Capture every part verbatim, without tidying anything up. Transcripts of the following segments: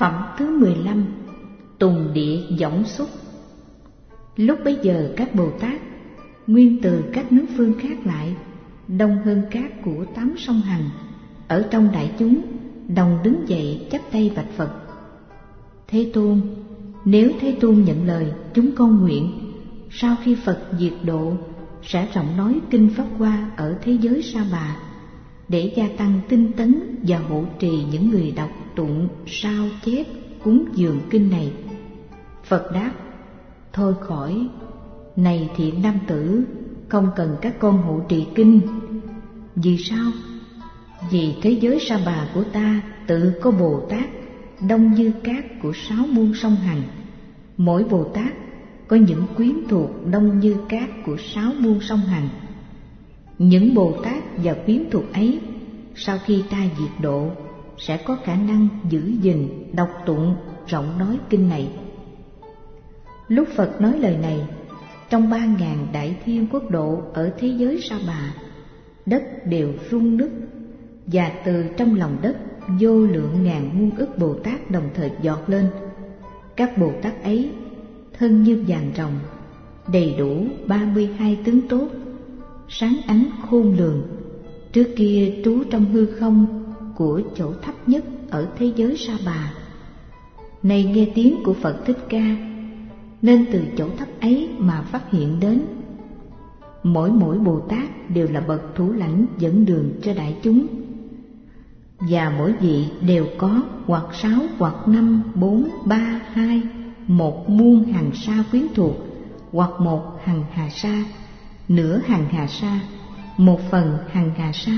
Phẩm thứ mười lăm. Tùng địa võng xúc. Lúc bấy giờ các Bồ Tát nguyên từ các nước phương khác lại, đông hơn cát của tám sông Hằng, ở trong đại chúng đồng đứng dậy chắp tay bạch Phật: Thế Tôn, nếu Thế Tôn nhận lời, chúng con nguyện sau khi Phật diệt độ sẽ rộng nói kinh Pháp Hoa ở thế giới Sa Bà, để gia tăng tinh tấn và hộ trì những người đọc tụng sao chép cúng dường kinh này. Phật đáp: Thôi khỏi, này thiện nam tử, không cần các con hộ trì kinh. Vì sao? Vì thế giới Sa Bà của ta tự có Bồ Tát đông như cát của sáu muôn sông Hằng. Mỗi Bồ Tát có những quyến thuộc đông như cát của sáu muôn sông Hằng. Những Bồ Tát và quyến thuộc ấy sau khi ta diệt độ sẽ có khả năng giữ gìn, đọc tụng, rộng nói kinh này. Lúc Phật nói lời này, trong ba ngàn đại thiên quốc độ ở thế giới Sa Bà, đất đều rung nứt, và từ trong lòng đất vô lượng ngàn muôn ức Bồ Tát đồng thời giọt lên. Các Bồ Tát ấy thân như vàng ròng, đầy đủ ba mươi hai tướng tốt, sáng ánh khôn lường. Trước kia trú trong hư không của chỗ thấp nhất ở thế giới Sa Bà. Nay nghe tiếng của Phật Thích Ca, nên từ chỗ thấp ấy mà phát hiện đến. Mỗi mỗi Bồ Tát đều là bậc thủ lãnh dẫn đường cho đại chúng, và mỗi vị đều có hoặc sáu, hoặc năm, bốn, ba, hai, một muôn hằng sa quyến thuộc, hoặc một hằng hà sa, nửa hằng hà sa, một phần hằng hà sa,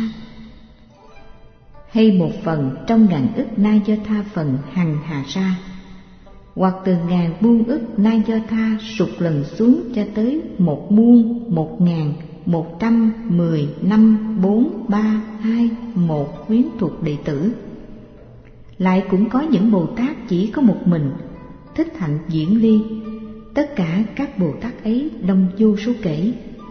hay một phần trong ngàn ức na do tha phần hằng hà sa, hoặc từ ngàn muôn ức na do tha sụt lần xuống cho tới một muôn, một ngàn, một trăm, mười, năm, bốn, ba, hai, một quyến thuộc đệ tử. Lại cũng có những Bồ Tát chỉ có một mình, thích hạnh diễn ly. Tất cả các Bồ Tát ấy đông vô số kể.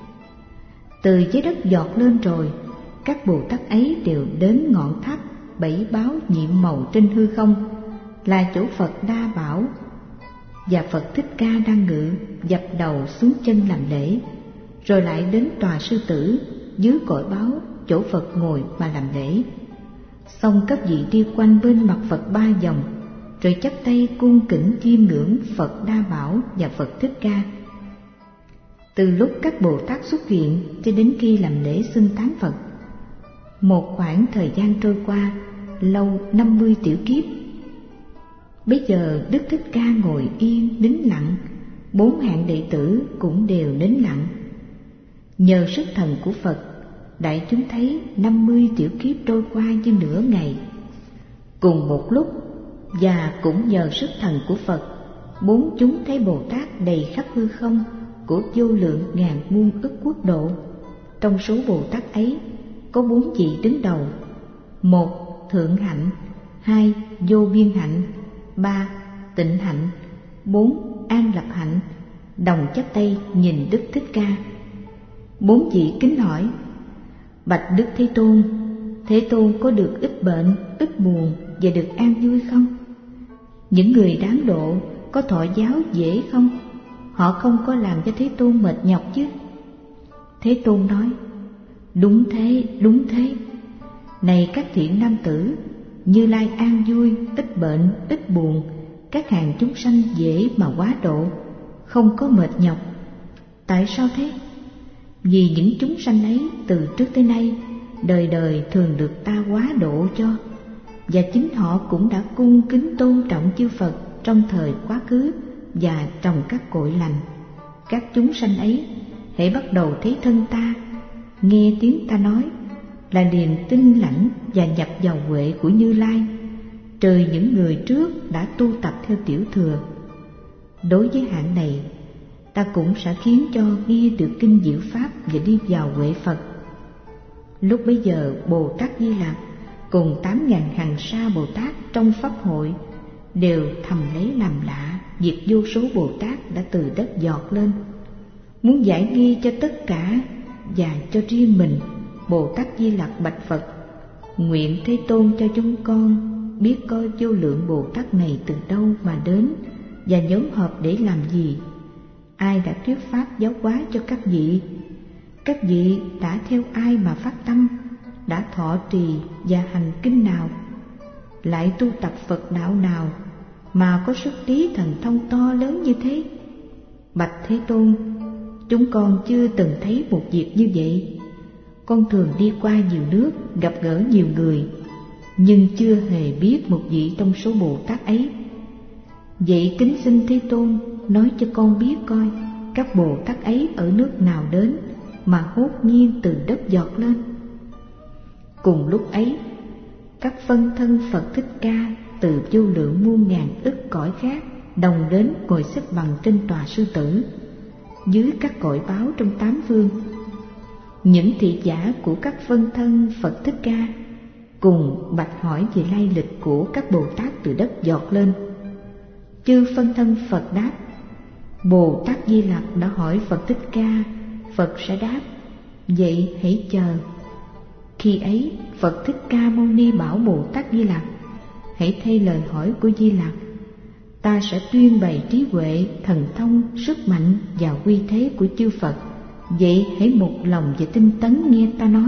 Từ dưới đất giọt lên rồi, các Bồ Tát ấy đều đến ngọn tháp bảy báo nhiệm màu trên hư không, là chỗ Phật Đa Bảo, và Phật Thích Ca đang ngự, dập đầu xuống chân làm lễ. Rồi lại đến tòa sư tử dưới cội báo, chỗ Phật ngồi mà làm lễ. Xong các vị đi quanh bên mặt Phật ba vòng, rồi chắp tay cung kính chiêm ngưỡng Phật Đa Bảo và Phật Thích Ca. Từ lúc các Bồ Tát xuất hiện cho đến khi làm lễ xưng tán Phật, một khoảng thời gian trôi qua lâu năm mươi tiểu kiếp. Bây giờ Đức Thích Ca ngồi yên nín lặng, bốn hạng đệ tử cũng đều nín lặng. Nhờ sức thần của Phật, đại chúng thấy năm mươi tiểu kiếp trôi qua như nửa ngày. Cùng một lúc, và cũng nhờ sức thần của Phật, bốn chúng thấy Bồ Tát đầy khắp hư không của vô lượng ngàn muôn ức quốc độ. Trong số Bồ Tát ấy có bốn vị đứng đầu: một thượng hạnh, hai vô biên hạnh, ba tịnh hạnh, bốn an lập hạnh, đồng chắp tay nhìn Đức Thích Ca. Bốn vị kính hỏi: Bạch Đức Thế Tôn, Thế Tôn có được ít bệnh, ít buồn và được an vui không? Những người đáng độ có thọ giáo dễ không? Họ không có làm cho Thế Tôn mệt nhọc chứ? Thế Tôn nói: Đúng thế, đúng thế. Này các thiện nam tử, Như Lai an vui, ít bệnh, ít buồn, các hàng chúng sanh dễ mà quá độ, không có mệt nhọc. Tại sao thế? Vì những chúng sanh ấy từ trước tới nay đời đời thường được ta quá độ cho, và chính họ cũng đã cung kính tôn trọng chư Phật trong thời quá khứ và trong các cội lành. Các chúng sanh ấy hễ bắt đầu thấy thân ta, nghe tiếng ta nói, là liền tin lãnh và nhập vào huệ của Như Lai, trừ những người trước đã tu tập theo tiểu thừa. Đối với hạng này, ta cũng sẽ khiến cho nghe được kinh diệu pháp và đi vào huệ Phật. Lúc bấy giờ Bồ Tát Di Lặc cùng tám ngàn hằng sa Bồ Tát trong pháp hội đều thầm lấy làm lạ việc vô số Bồ Tát đã từ đất giọt lên, muốn giải nghi cho tất cả và cho riêng mình. Bồ Tát Di Lặc bạch Phật: Nguyện Thế Tôn cho chúng con biết coi vô lượng Bồ Tát này từ đâu mà đến và nhóm họp để làm gì? Ai đã thuyết pháp giáo hóa cho các vị? Các vị đã theo ai mà phát tâm, đã thọ trì và hành kinh nào, lại tu tập Phật đạo nào mà có sức trí thần thông to lớn như thế? Bạch Thế Tôn, chúng con chưa từng thấy một việc như vậy. Con thường đi qua nhiều nước, gặp gỡ nhiều người, nhưng chưa hề biết một vị trong số Bồ Tát ấy. Vậy kính xin Thế Tôn nói cho con biết coi, các Bồ Tát ấy ở nước nào đến mà hốt nhiên từ đất giọt lên? Cùng lúc ấy, các phân thân Phật Thích Ca từ vô lượng muôn ngàn ức cõi khác đồng đến ngồi xếp bằng trên tòa sư tử, dưới các cội báo trong tám phương. Những thị giả của các phân thân Phật Thích Ca cùng bạch hỏi về lai lịch của các Bồ Tát từ đất giọt lên. Chư phân thân Phật đáp: Bồ Tát Di Lặc đã hỏi Phật Thích Ca, Phật sẽ đáp, vậy hãy chờ. Khi ấy Phật Thích Ca Mâu Ni bảo Bồ Tát Di Lặc: hãy thay lời hỏi của Di Lặc, ta sẽ tuyên bày trí huệ, thần thông, sức mạnh và uy thế của chư Phật. Vậy hãy một lòng và tinh tấn nghe ta nói.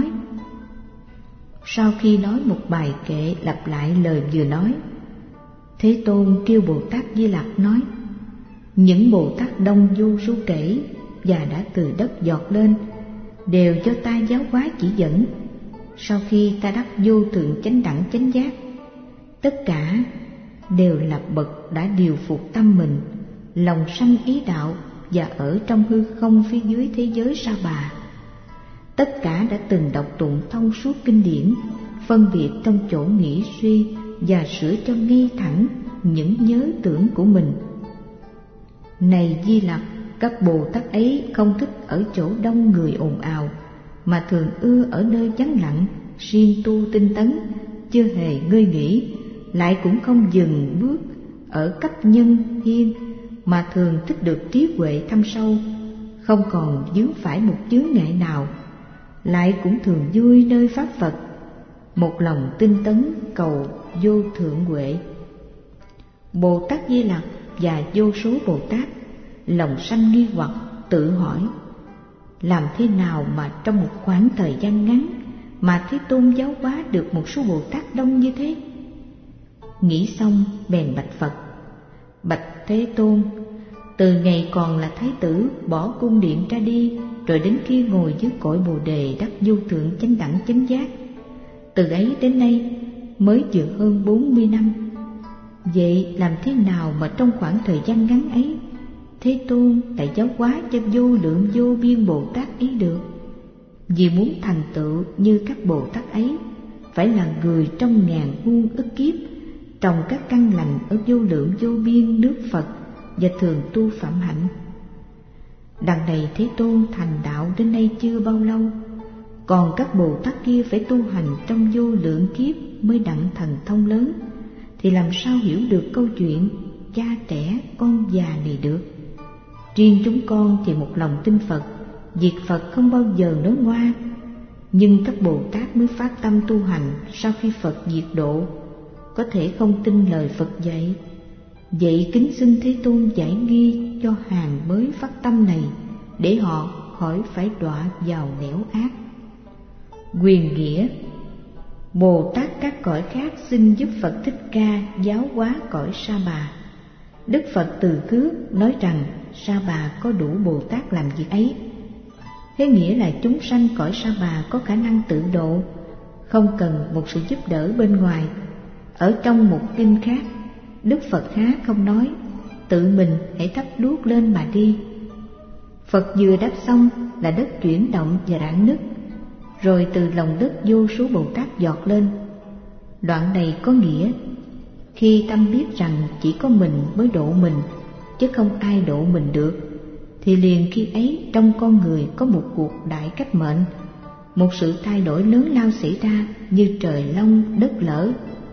Sau khi nói một bài kệ lặp lại lời vừa nói, Thế Tôn kêu Bồ Tát Di Lặc nói: những Bồ Tát đông vô số kể và đã từ đất giọt lên, đều do ta giáo hóa chỉ dẫn. Sau khi ta đắc vô thượng chánh đẳng chánh giác, tất cả đều là bậc đã điều phục tâm mình, lòng sanh ý đạo và ở trong hư không phía dưới thế giới Sa Bà. Tất cả đã từng đọc tụng thông suốt kinh điển, phân biệt trong chỗ nghĩ suy và sửa cho ngay thẳng những nhớ tưởng của mình. Này Di Lặc, các Bồ Tát ấy không thích ở chỗ đông người ồn ào, mà thường ưa ở nơi vắng lặng, siêng tu tinh tấn, chưa hề ngơi nghỉ, lại cũng không dừng bước ở cấp nhân hiên, mà thường thích được trí huệ thâm sâu, không còn vướng phải một chướng ngại nào, lại cũng thường vui nơi pháp Phật, một lòng tinh tấn cầu vô thượng huệ. Bồ Tát Di Lặc và vô số Bồ Tát lòng sanh nghi hoặc, tự hỏi: làm thế nào mà trong một khoảng thời gian ngắn mà Thế Tôn giáo hóa được một số Bồ Tát đông như thế? Nghĩ xong bèn bạch Phật: bạch Thế Tôn, từ ngày còn là thái tử bỏ cung điện ra đi, rồi đến khi ngồi dưới cội Bồ Đề đắc vô thượng chánh đẳng chánh giác, từ ấy đến nay mới vừa hơn bốn mươi năm. Vậy làm thế nào mà trong khoảng thời gian ngắn ấy Thế Tôn lại giáo hóa cho vô lượng vô biên Bồ Tát ấy được? Vì muốn thành tựu như các Bồ Tát ấy, phải là người trong ngàn muôn ức kiếp trồng các căn lành ở vô lượng vô biên nước Phật và thường tu phạm hạnh. Đằng này Thế Tôn thành đạo đến nay chưa bao lâu, còn các Bồ Tát kia phải tu hành trong vô lượng kiếp mới đặng thần thông lớn, thì làm sao hiểu được câu chuyện cha trẻ con già này được? Riêng chúng con thì một lòng tin Phật, việc Phật không bao giờ nói ngoa. Nhưng các Bồ Tát mới phát tâm tu hành sau khi Phật diệt độ, có thể không tin lời Phật dạy. Vậy kính xin Thế Tôn giải nghi cho hàng mới phát tâm này, để họ khỏi phải đọa vào nẻo ác. Quyền nghĩa: Bồ Tát các cõi khác xin giúp Phật Thích Ca giáo hóa cõi Sa Bà. Đức Phật từ khước nói rằng Sa Bà có đủ Bồ Tát làm việc ấy. Thế nghĩa là chúng sanh cõi Sa Bà có khả năng tự độ, không cần một sự giúp đỡ bên ngoài. Ở trong một kinh khác, Đức Phật Khá không nói: tự mình hãy thắp đuốc lên mà đi. Phật vừa đáp xong là đất chuyển động và rạn nứt, rồi từ lòng đất vô số Bồ Tát giọt lên. Đoạn này có nghĩa, khi tâm biết rằng chỉ có mình mới độ mình, chứ không ai độ mình được, thì liền khi ấy trong con người có một cuộc đại cách mệnh, một sự thay đổi lớn lao xảy ra như trời long đất lở.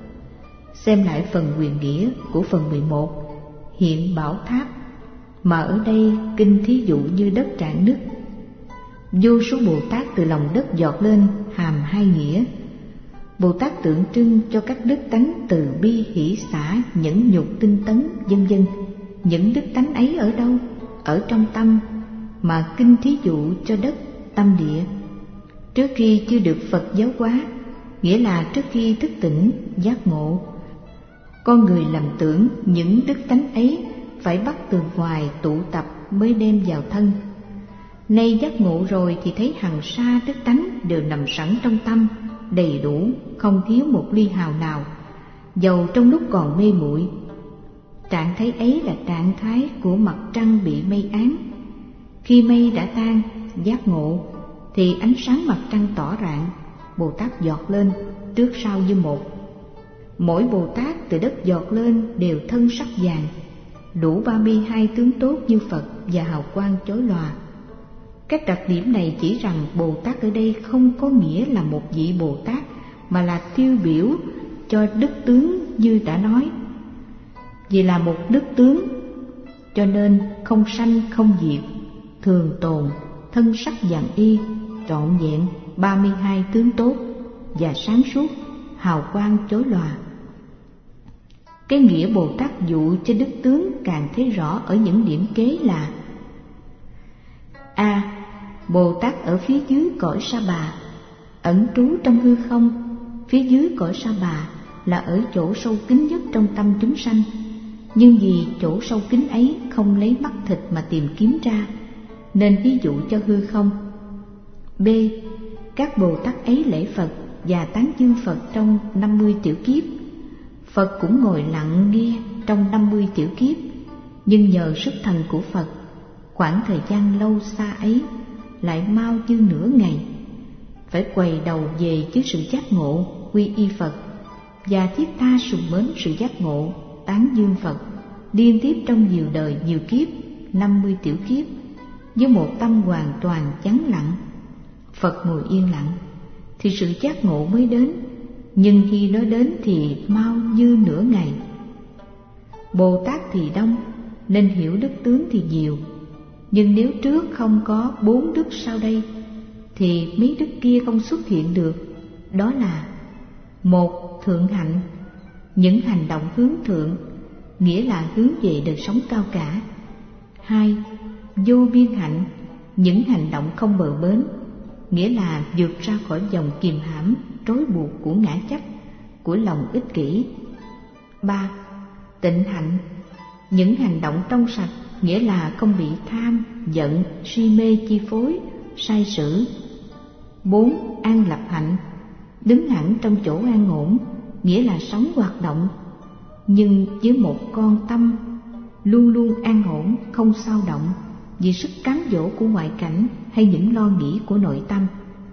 Xem lại phần quyền nghĩa của phần mười một, hiện bảo tháp, mà ở đây kinh thí dụ như đất rạn nứt. Vô số Bồ Tát từ lòng đất giọt lên hàm hai nghĩa. Bồ Tát tượng trưng cho các đức tánh từ bi, hỷ xả, nhẫn nhục, tinh tấn, vân vân. Những đức tánh ấy ở đâu? Ở trong tâm, mà kinh thí dụ cho đất, tâm địa. Trước khi chưa được Phật giáo hóa, nghĩa là trước khi thức tỉnh, giác ngộ, con người lầm tưởng những đức tánh ấy phải bắt từ ngoài tụ tập mới đem vào thân. Nay giác ngộ rồi thì thấy hằng sa đức tánh đều nằm sẵn trong tâm, đầy đủ, không thiếu một ly hào nào, dầu trong lúc còn mê muội. Trạng thái ấy là trạng thái của mặt trăng bị mây án. Khi mây đã tan, giác ngộ, thì ánh sáng mặt trăng tỏ rạng, Bồ Tát giọt lên, trước sau như một. Mỗi Bồ Tát từ đất giọt lên đều thân sắc vàng, đủ ba mươi hai tướng tốt như Phật và hào quang chói lòa. Các đặc điểm này chỉ rằng Bồ Tát ở đây không có nghĩa là một vị Bồ Tát, mà là tiêu biểu cho đức tướng như đã nói. Vì là một đức tướng, cho nên không sanh không diệt, thường tồn, thân sắc vàng y, trọn vẹn ba mươi hai tướng tốt và sáng suốt, hào quang chói lòa. Cái nghĩa Bồ Tát dụ cho đức tướng càng thấy rõ ở những điểm kế là: A. Bồ Tát ở phía dưới cõi Sa Bà, ẩn trú trong hư không. Phía dưới cõi Sa Bà là ở chỗ sâu kín nhất trong tâm chúng sanh, nhưng vì chỗ sâu kín ấy không lấy mắt thịt mà tìm kiếm ra, nên ví dụ cho hư không. B. Các Bồ Tát ấy lễ Phật và tán dương Phật trong năm mươi tiểu kiếp. Phật cũng ngồi lặng nghe trong năm mươi tiểu kiếp, nhưng nhờ sức thần của Phật, khoảng thời gian lâu xa ấy lại mau như nửa ngày. Phải quay đầu về với sự giác ngộ, quy y Phật, và thiết tha sùng mến sự giác ngộ, tán dương Phật, liên tiếp trong nhiều đời nhiều kiếp, năm mươi tiểu kiếp, với một tâm hoàn toàn vắng lặng. Phật ngồi yên lặng, thì sự giác ngộ mới đến, nhưng khi nó đến thì mau như nửa ngày. Bồ Tát thì đông, nên hiểu đức tướng thì nhiều, nhưng nếu trước không có bốn đức sau đây, thì mấy đức kia không xuất hiện được. Đó là: một, thượng hạnh, những hành động hướng thượng, nghĩa là hướng về đời sống cao cả. Hai, vô biên hạnh, những hành động không bờ bến, nghĩa là vượt ra khỏi vòng kìm hãm, trói buộc của ngã chấp, của lòng ích kỷ. Ba, tịnh hạnh, những hành động trong sạch, nghĩa là không bị tham, giận, si mê chi phối, sai sử. Bốn, an lập hạnh, đứng hẳn trong chỗ an ổn, nghĩa là sống hoạt động, nhưng với một con tâm luôn luôn an ổn, không xao động vì sức cám dỗ của ngoại cảnh hay những lo nghĩ của nội tâm.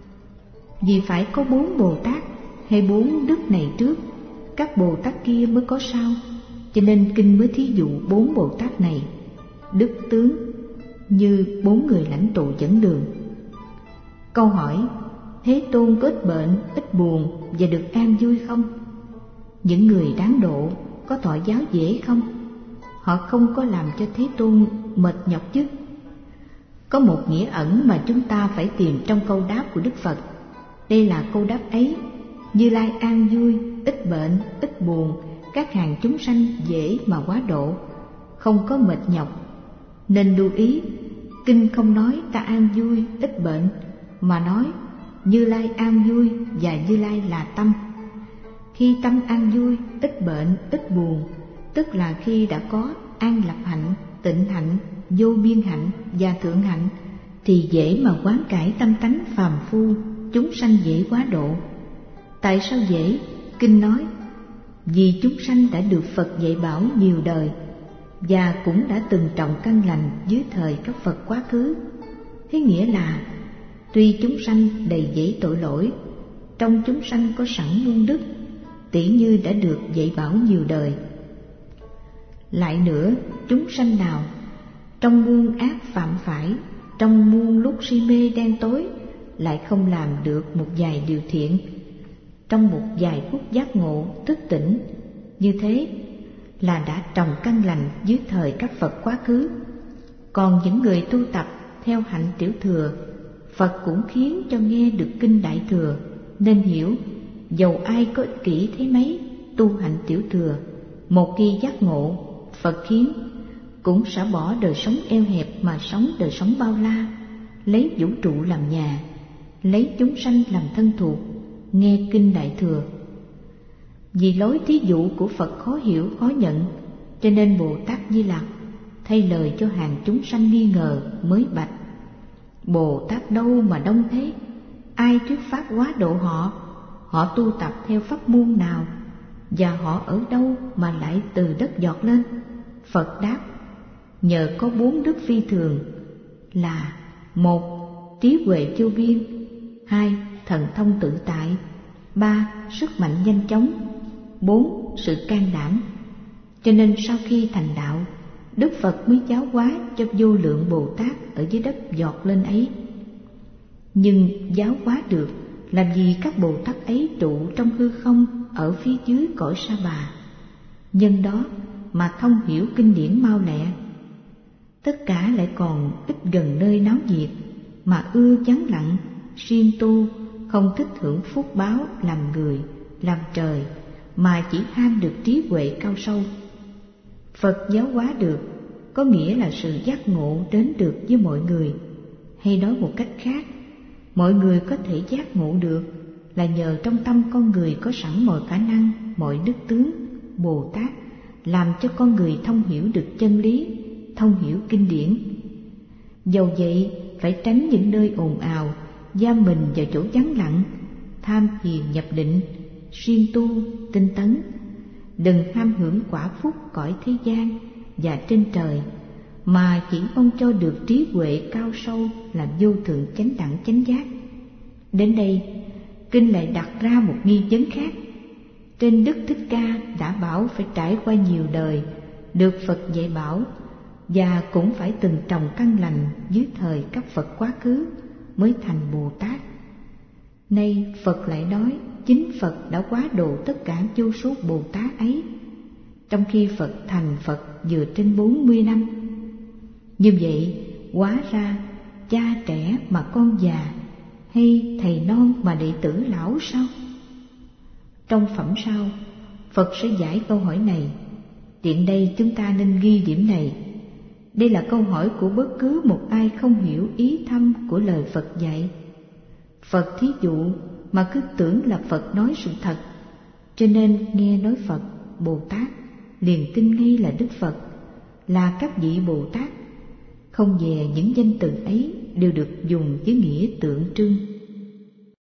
Vì phải có bốn Bồ Tát hay bốn đức này trước, các Bồ Tát kia mới có sau, cho nên kinh mới thí dụ bốn Bồ Tát này, đức tướng như bốn người lãnh tụ dẫn đường. Câu hỏi: Thế Tôn có ít bệnh, ít buồn và được an vui không? Những người đáng độ có thọ giáo dễ không? Họ không có làm cho Thế Tôn mệt nhọc chứ? Có một nghĩa ẩn mà chúng ta phải tìm trong câu đáp của Đức Phật. Đây là câu đáp ấy: Như Lai an vui, ít bệnh, ít buồn, các hàng chúng sanh dễ mà quá độ, không có mệt nhọc. Nên lưu ý, kinh không nói ta an vui, ít bệnh, mà nói Như Lai an vui và Như Lai là tâm. Khi tâm an vui, ít bệnh, ít buồn, tức là khi đã có an lập hạnh, tịnh hạnh, vô biên hạnh và thượng hạnh, thì dễ mà quán cải tâm tánh phàm phu, chúng sanh dễ quá độ. Tại sao dễ? Kinh nói: Vì chúng sanh đã được Phật dạy bảo nhiều đời, và cũng đã từng trồng căn lành dưới thời các Phật quá khứ. Thế nghĩa là tuy chúng sanh đầy dẫy tội lỗi, trong chúng sanh có sẵn muôn đức, tỉ như đã được dạy bảo nhiều đời. Lại nữa, chúng sanh nào trong muôn ác phạm phải, trong muôn lúc si mê đen tối, lại không làm được một vài điều thiện, trong một vài phút giác ngộ thức tỉnh, như thế là đã trồng căn lành dưới thời các Phật quá khứ. Còn những người tu tập theo hạnh tiểu thừa, Phật cũng khiến cho nghe được kinh Đại Thừa, nên hiểu dầu ai có ích kỷ thế mấy, tu hạnh tiểu thừa, một khi giác ngộ, Phật khiến cũng sẽ bỏ đời sống eo hẹp mà sống đời sống bao la, lấy vũ trụ làm nhà, lấy chúng sanh làm thân thuộc, nghe kinh Đại Thừa. Vì lối thí dụ của Phật khó hiểu khó nhận, cho nên Bồ Tát Di Lặc thay lời cho hàng chúng sanh nghi ngờ mới bạch: Bồ Tát đâu mà đông thế? Ai thuyết pháp quá độ họ? Họ tu tập theo pháp môn nào? Và họ ở đâu mà lại từ đất giọt lên? Phật đáp: nhờ có bốn đức phi thường là: một, trí huệ vô biên; hai, thần thông tự tại; ba, sức mạnh nhanh chóng; bốn, sự can đảm. Cho nên sau khi thành đạo, Đức Phật mới giáo hóa cho vô lượng Bồ Tát ở dưới đất giọt lên ấy. Nhưng giáo hóa được làm gì các Bồ Tát ấy trụ trong hư không ở phía dưới cõi Sa Bà, nhân đó mà thông hiểu kinh điển mau lẹ. Tất cả lại còn ít gần nơi náo nhiệt, mà ưa vắng lặng, siêng tu, không thích hưởng phúc báo làm người, làm trời, mà chỉ ham được trí huệ cao sâu. Phật giáo hóa được có nghĩa là sự giác ngộ đến được với mọi người, hay nói một cách khác, mọi người có thể giác ngộ được là nhờ trong tâm con người có sẵn mọi khả năng, mọi đức tướng. Bồ Tát làm cho con người thông hiểu được chân lý, thông hiểu kinh điển. Dầu vậy phải tránh những nơi ồn ào, giam mình vào chỗ vắng lặng, tham thiền nhập định, siêng tu, tinh tấn. Đừng ham hưởng quả phúc cõi thế gian và trên trời, mà chỉ mong cho được trí huệ cao sâu là vô thượng chánh đẳng chánh giác. Đến đây, kinh lại đặt ra một nghi vấn khác. Trên Đức Thích Ca đã bảo phải trải qua nhiều đời, được Phật dạy bảo, và cũng phải từng trồng căn lành dưới thời các Phật quá khứ mới thành Bồ Tát. Nay Phật lại nói chính Phật đã quá độ tất cả vô số Bồ Tát ấy, trong khi Phật thành Phật vừa trên bốn mươi năm. Như vậy, hóa ra cha trẻ mà con già, hay thầy non mà đệ tử lão sao? Trong phẩm sau, Phật sẽ giải câu hỏi này. Tiện đây chúng ta nên ghi điểm này. Đây là câu hỏi của bất cứ một ai không hiểu ý thâm của lời Phật dạy. Phật thí dụ mà cứ tưởng là Phật nói sự thật, cho nên nghe nói Phật, Bồ Tát liền tin ngay là Đức Phật, là các vị Bồ Tát. Không dè những danh từ ấy đều được dùng với nghĩa tượng trưng.